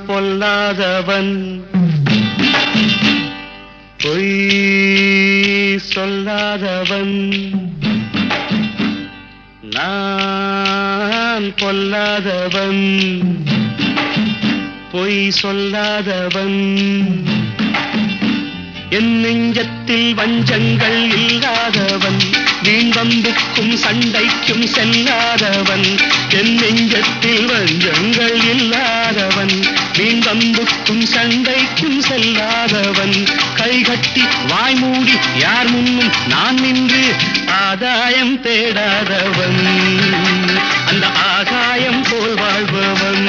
பொல்லாதவன் பொய் சொல்லாதவன் நான் பொல்லாதவன் பொய் சொல்லாதவன் என் நெஞ்சத்தில் வஞ்சங்கள் இல்லாதவன் வீண்வம்புக்கும் சண்டைக்கும் செல்லாதவன் என் நெஞ்சத்தில் வஞ்சங்கள் இல்லாதவன் வீண்வம்புக்கும் சண்டைக்கும் செல்லாதவன் கைகட்டி வாய்மூடி யார் முன்னும் நான் நின்று ஆதாயம் தேடாதவன் அந்த ஆகாயம் போல் வாழ்பவன்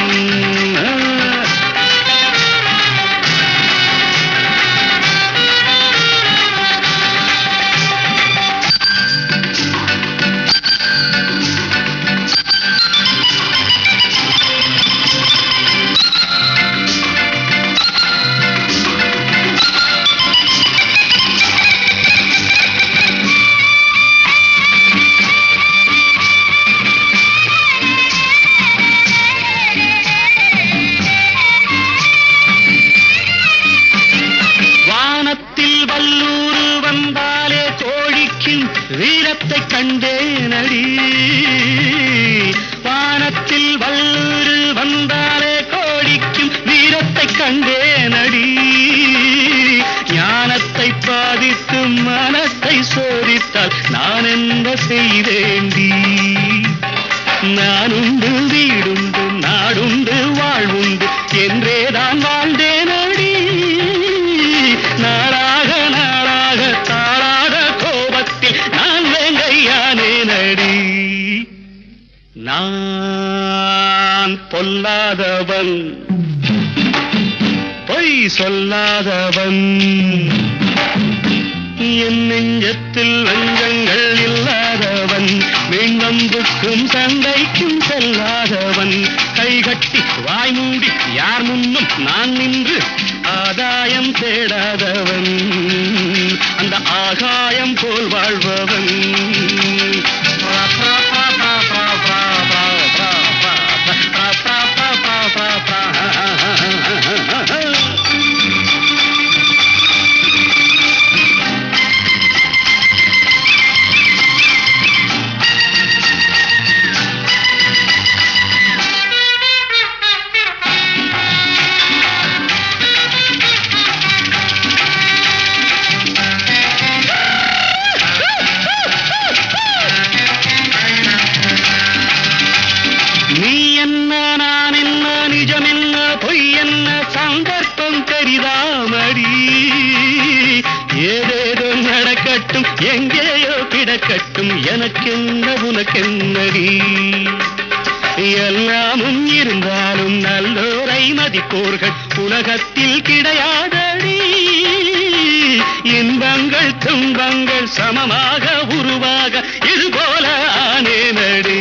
வீரத்தை கண்டேனடி வானத்தில் வல்லூரு வந்தாலே கோடிக்கும் வீரத்தை கண்டேனடி ஞானத்தை பாதித்து மனத்தை சோதித்தால் நான் என்ன செய்தேண்டி நானுண்டு வீடுண்டு நாடுண்டு வாழ்வுண்டு என்றேதான் வாழ்ந்தேனடி நாளாக நாளாக தாளாக கோபத்தில் நான் வேங்கையானேனடி நான் பொல்லாதவன் பொய் சொல்லாதவன் என் நெஞ்சத்தில் வஞ்சங்கள் இல்லாதவன் வீண்வம்புக்கும் சண்டைக்கும் செல்லாதவன் கைகட்டி வாய்மூடி யார் முன்னும் நான் நின்று ஆதாயம் தேடாதவன் அந்த ஆகாயம் போல் வாழ்பவன் ஏதேதோ நடக்கட்டும் எங்கேயோ கிடக்கட்டும் எனக்கென்ன உனக்கென்னடி எல்லாமும் இருந்தாலும் நல்லோரை மதிப்போர்கள் உலகத்தில் கிடையாதடி இன்பங்கள் துன்பங்கள் சமமாக உருவாக இதுபோல ஆனேனடி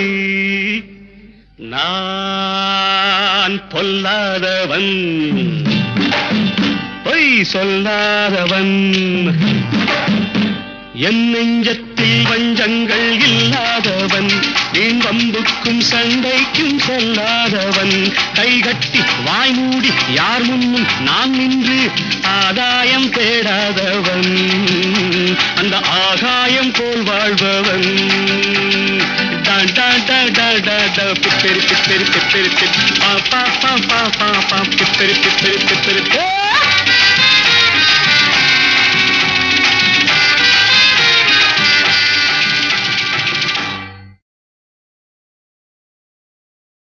நான் பொல்லாதவன் பொய் சொல்லாதவன் என் நெஞ்சத்தில் வஞ்சங்கள் இல்லாதவன் வீண்வம்புக்கும் சண்டைக்கும் செல்லாதவன் கைகட்டி வாய்மூடி யார் முன்னும் நான் நின்று ஆதாயம் தேடாதவன் அந்த ஆகாயம் போல் வாழ்பவன் பிப்பெரு பிப்பெரு பிப்பெரு பிப்பெரு